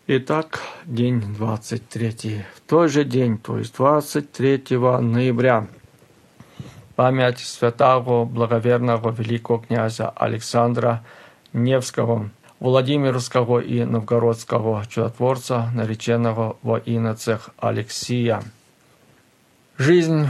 Итак, день 23. В тот же день, то есть 23 ноября, память святого благоверного великого князя Александра Невского, Владимирского и Новгородского чудотворца, нареченного во иноцех Алексия. Жизнь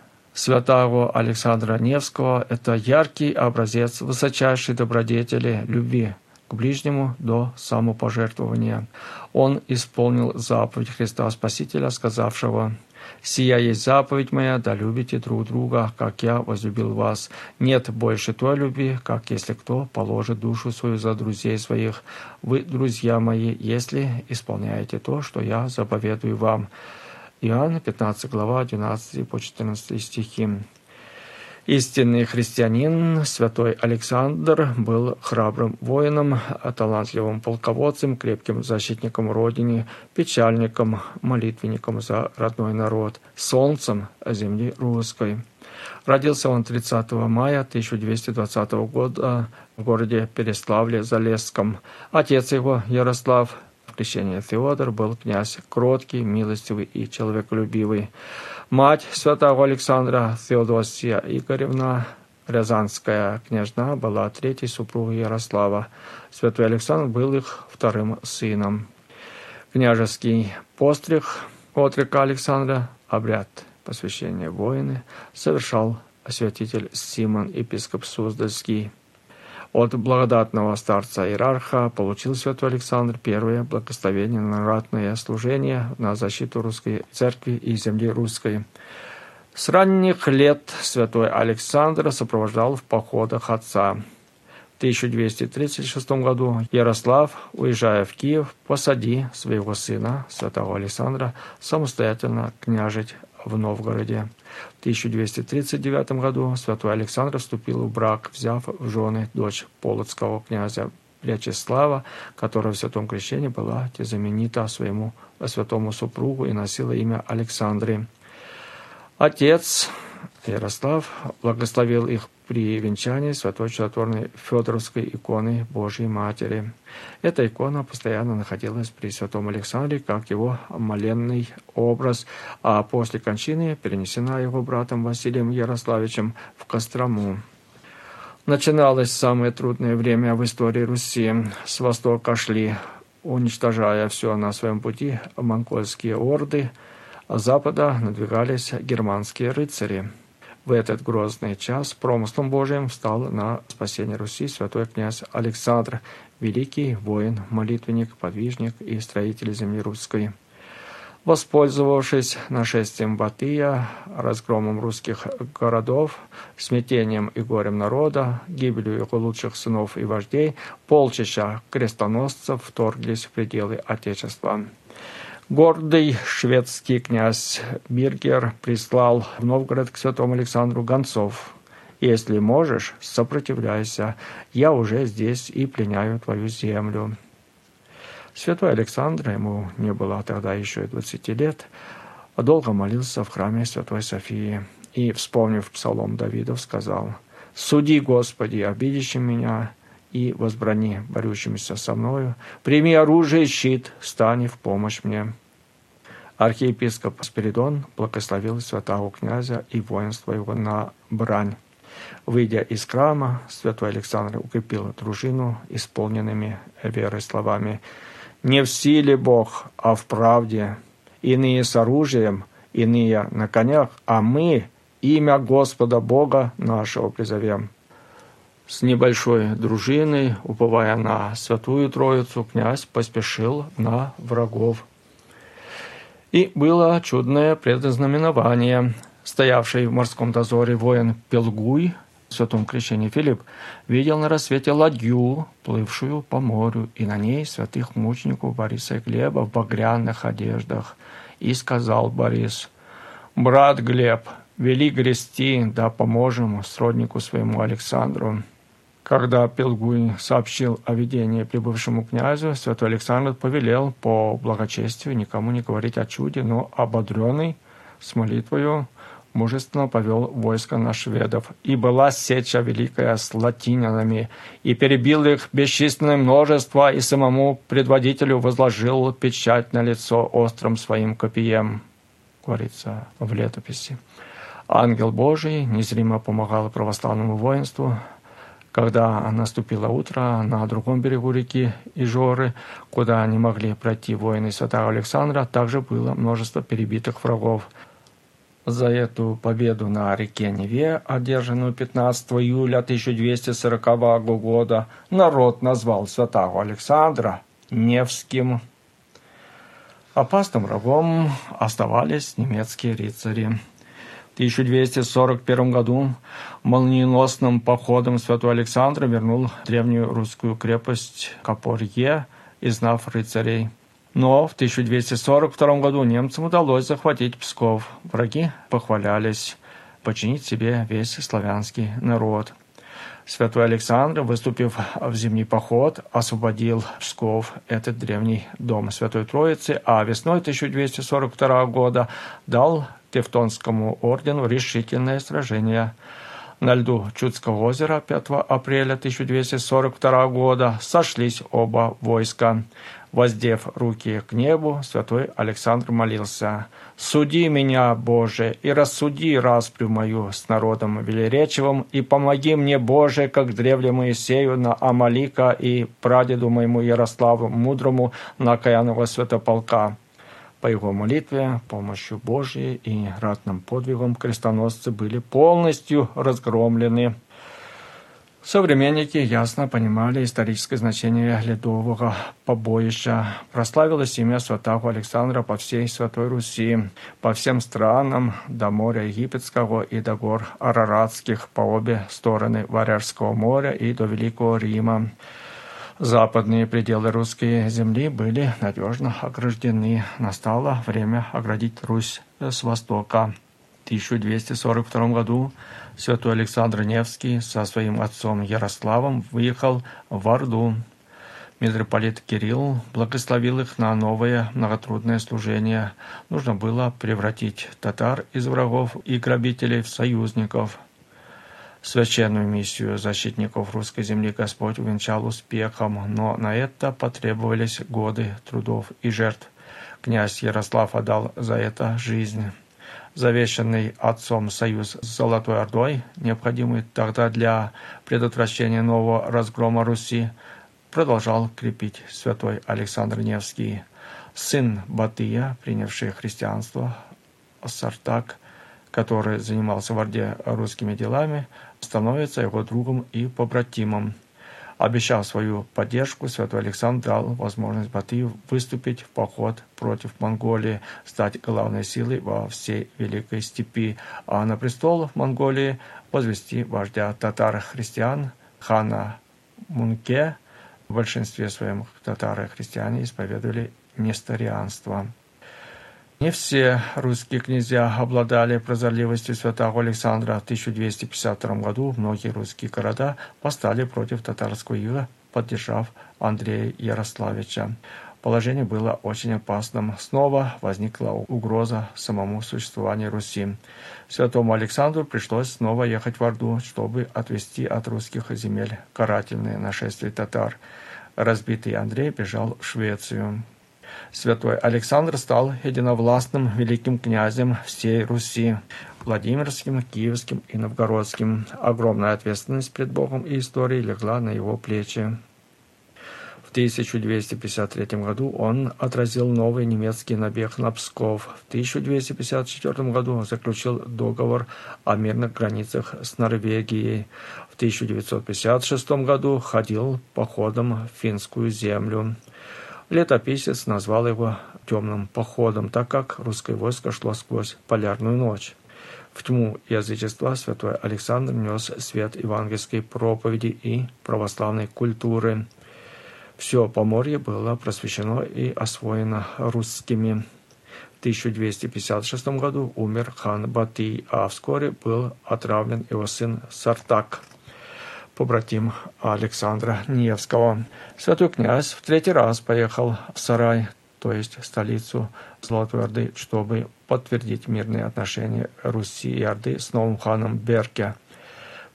святого Александра Невского – это яркий образец высочайшей добродетели, любви к ближнему до самопожертвования. Он исполнил заповедь Христа Спасителя, сказавшего: «Сия есть заповедь моя, да любите друг друга, как я возлюбил вас. Нет больше той любви, как если кто положит душу свою за друзей своих. Вы, друзья мои, если исполняете то, что я заповедую вам». Иоанна 15 глава 12 по 14 стихи. Истинный христианин, святой Александр, был храбрым воином, талантливым полководцем, крепким защитником Родины, печальником, молитвенником за родной народ, солнцем земли русской. Родился он 30 мая 1220 года в городе Переславле-Залесском. Отец его, Ярослав, в крещении Феодор, был князь кроткий, милостивый и человеколюбивый. Мать святого Александра, Феодосия Игоревна, Рязанская княжна, была третьей супругой Ярослава. Святой Александр был их вторым сыном. Княжеский постриг отрека Александра, обряд посвящения воины, совершал святитель Симон, епископ Суздальский. От благодатного старца-иерарха получил святой Александр первое благословение на ратное служение на защиту русской церкви и земли русской. С ранних лет святой Александр сопровождал в походах отца. В 1236 году Ярослав, уезжая в Киев, посади своего сына, святого Александра, самостоятельно княжить в Новгороде. В 1239 году святой Александр вступил в брак, взяв в жены дочь полоцкого князя Вячеслава, которая в святом крещении была знаменита своему святому супругу и носила имя Александры. Отец Ярослав благословил их при венчании святой чудотворной Федоровской иконы Божьей Матери. Эта икона постоянно находилась при святом Александре как его моленный образ, а после кончины перенесена его братом Василием Ярославичем в Кострому. Начиналось самое трудное время в истории Руси. С востока шли, уничтожая все на своем пути, монгольские орды, а с запада надвигались германские рыцари. В этот грозный час промыслом Божиим встал на спасение Руси святой князь Александр, великий воин, молитвенник, подвижник и строитель земли русской. Воспользовавшись нашествием Батыя, разгромом русских городов, смятением и горем народа, гибелью его лучших сынов и вождей, полчища крестоносцев вторглись в пределы Отечества. Гордый шведский князь Биргер прислал в Новгород к святому Александру гонцов: «Если можешь, сопротивляйся, я уже здесь и пленяю твою землю». Святой Александр, ему не было тогда еще и 20 лет, долго молился в храме Святой Софии и, вспомнив псалом Давидов, сказал: «Суди, Господи, обидящим меня, и возбрани борющимся со мною. Прими оружие и щит, стань в помощь мне». Архиепископ Спиридон благословил святого князя и воинство его на брань. Выйдя из храма, святой Александр укрепил дружину исполненными верой словами: «Не в силе Бог, а в правде. Иные с оружием, иные на конях, а мы имя Господа Бога нашего призовем». С небольшой дружиной, уповая на Святую Троицу, князь поспешил на врагов. И было чудное предзнаменование. Стоявший в морском дозоре воин Пелгуй, в святом крещении Филипп, видел на рассвете ладью, плывшую по морю, и на ней святых мучеников Бориса и Глеба в багряных одеждах. И сказал Борис: «Брат Глеб, вели грести, да поможем сроднику своему Александру». Когда Пелгуй сообщил о видении прибывшему князю, святой Александр повелел по благочестию никому не говорить о чуде, но, ободренный с молитвою, мужественно повел войско на шведов, и была сеча великая с латинянами, и перебил их бесчисленное множество, и самому предводителю возложил печать на лицо острым своим копьем, говорится в летописи. Ангел Божий незримо помогал православному воинству. Когда наступило утро, на другом берегу реки Ижоры, куда не могли пройти воины святого Александра, также было множество перебитых врагов. За эту победу на реке Неве, одержанную 15 июля 1240 года, народ назвал святого Александра Невским. Опасным врагом оставались немецкие рыцари. В 1241 году молниеносным походом святой Александр вернул древнюю русскую крепость Копорье, изгнав рыцарей. Но в 1242 году немцам удалось захватить Псков. Враги похвалялись подчинить себе весь славянский народ. Святой Александр, выступив в зимний поход, освободил Псков, этот древний дом Святой Троицы, а весной 1242 года дал Тевтонскому ордену решительное сражение. На льду Чудского озера 5 апреля 1242 года сошлись оба войска. Воздев руки к небу, святой Александр молился: «Суди меня, Боже, и рассуди распрю мою с народом велеречивым, и помоги мне, Боже, как древле Моисею на Амалика и прадеду моему Ярославу Мудрому на окаянного святополка». По его молитве, помощью Божией и ратным подвигом крестоносцы были полностью разгромлены. Современники ясно понимали историческое значение ледового побоища. Прославилось имя святого Александра по всей Святой Руси, по всем странам, до моря Египетского и до гор Араратских, по обе стороны Варяжского моря и до Великого Рима. Западные пределы русской земли были надежно ограждены. Настало время оградить Русь с востока. В 1242 году святой Александр Невский со своим отцом Ярославом выехал в Орду. Митрополит Кирилл благословил их на новое многотрудное служение. Нужно было превратить татар из врагов и грабителей в союзников. Священную миссию защитников русской земли Господь увенчал успехом, но на это потребовались годы трудов и жертв. Князь Ярослав отдал за это жизнь. Завещанный отцом союз с Золотой Ордой, необходимый тогда для предотвращения нового разгрома Руси, продолжал крепить святой Александр Невский. Сын Батыя, принявший христианство, Сартак, который занимался в Орде русскими делами, становится его другом и побратимом. Обещав свою поддержку, святой Александр дал возможность Батыю выступить в поход против Монголии, стать главной силой во всей Великой Степи, а на престол в Монголии возвести вождя татар-христиан хана Мунке. В большинстве своем татары-христиане исповедовали несторианство. Не все русские князья обладали прозорливостью святого Александра. В 1252 году многие русские города восстали против татарского ига, поддержав Андрея Ярославича. Положение было очень опасным. Снова возникла угроза самому существованию Руси. Святому Александру пришлось снова ехать в Орду, чтобы отвести от русских земель карательные нашествия татар. Разбитый Андрей бежал в Швецию. Святой Александр стал единовластным великим князем всей Руси, Владимирским, Киевским и Новгородским. Огромная ответственность пред Богом и историей легла на его плечи. В 1253 году он отразил новый немецкий набег на Псков. В 1254 году заключил договор о мирных границах с Норвегией. В 1956 году ходил походом в финскую землю. Летописец назвал его «темным походом», так как русское войско шло сквозь полярную ночь. В тьму язычества святой Александр нес свет евангельской проповеди и православной культуры. Все Поморье было просвещено и освоено русскими. В 1256 году умер хан Батый, а вскоре был отравлен его сын Сартак, побратим Александра Невского. Святой князь в третий раз поехал в Сарай. то есть столицу Золотой Орды, чтобы подтвердить мирные отношения Руси и Орды с новым ханом Берке. В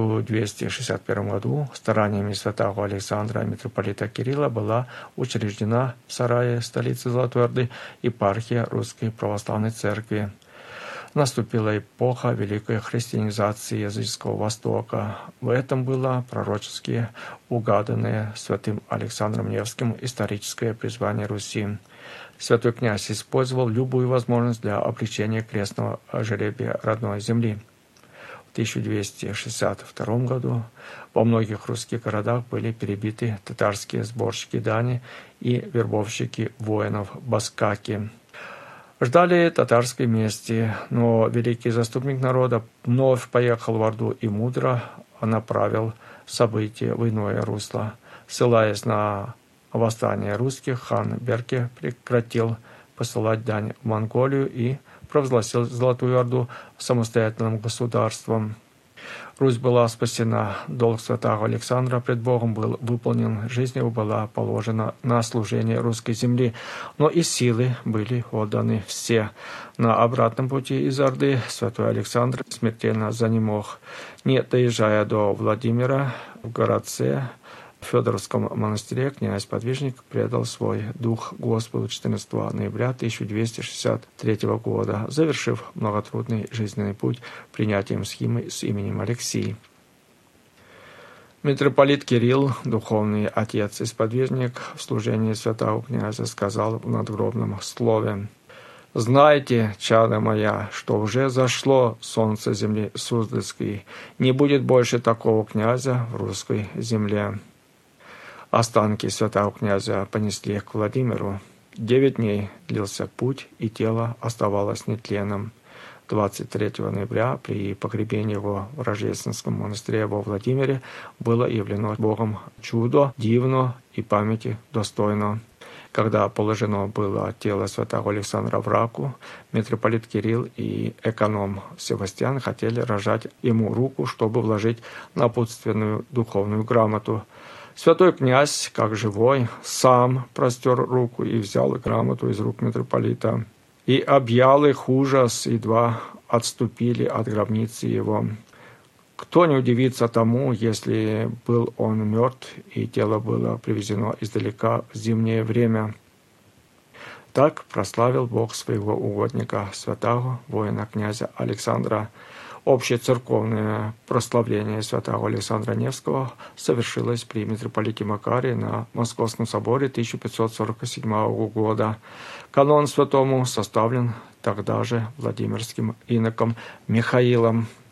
1261 году стараниями святого Александра и митрополита Кирилла была учреждена в Сарае, столице Золотой Орды, епархия Русской Православной Церкви. Наступила эпоха великой христианизации языческого Востока. В этом было пророчески угаданное святым Александром Невским историческое призвание Руси. Святой князь использовал любую возможность для облегчения крестного жребия родной земли. В 1262 году во многих русских городах были перебиты татарские сборщики дани и вербовщики воинов-баскаки. Ждали татарской мести, но великий заступник народа вновь поехал в Орду и мудро направил события в иное русло. Ссылаясь на восстание русских, хан Берке прекратил посылать дань в Монголию и провозгласил Золотую Орду самостоятельным государством. Русь была спасена, долг святого Александра пред Богом был выполнен, жизнь его была положена на служение русской земли, но и силы были отданы все. На обратном пути из Орды святой Александр смертельно занемог. Не доезжая до Владимира, в городце в Федоровском монастыре князь-подвижник предал свой дух Господу 14 ноября 1263 года, завершив многотрудный жизненный путь принятием схимы с именем Алексий. Митрополит Кирилл, духовный отец и сподвижник в служении святого князя, сказал в надгробном слове: «Знайте, чада моя, что уже зашло солнце земли Суздальской, не будет больше такого князя в русской земле». Останки святого князя понесли к Владимиру. 9 дней длился путь, и тело оставалось нетленным. 23 ноября при погребении его в Рождественском монастыре во Владимире было явлено Богом чудо, дивно и памяти достойно. Когда положено было тело святого Александра в раку, митрополит Кирилл и эконом Севастьян хотели разжать ему руку, чтобы вложить напутственную духовную грамоту. Святой князь, как живой, сам простер руку и взял грамоту из рук митрополита. И объял их ужас, едва отступили от гробницы его. Кто не удивится тому, если был он мертв, и тело было привезено издалека в зимнее время? Так прославил Бог своего угодника, святого воина князя Александра. Общецерковное прославление святого Александра Невского совершилось при митрополите Макарии на Московском соборе 1547 года. Канон святому составлен тогда же Владимирским иноком Михаилом.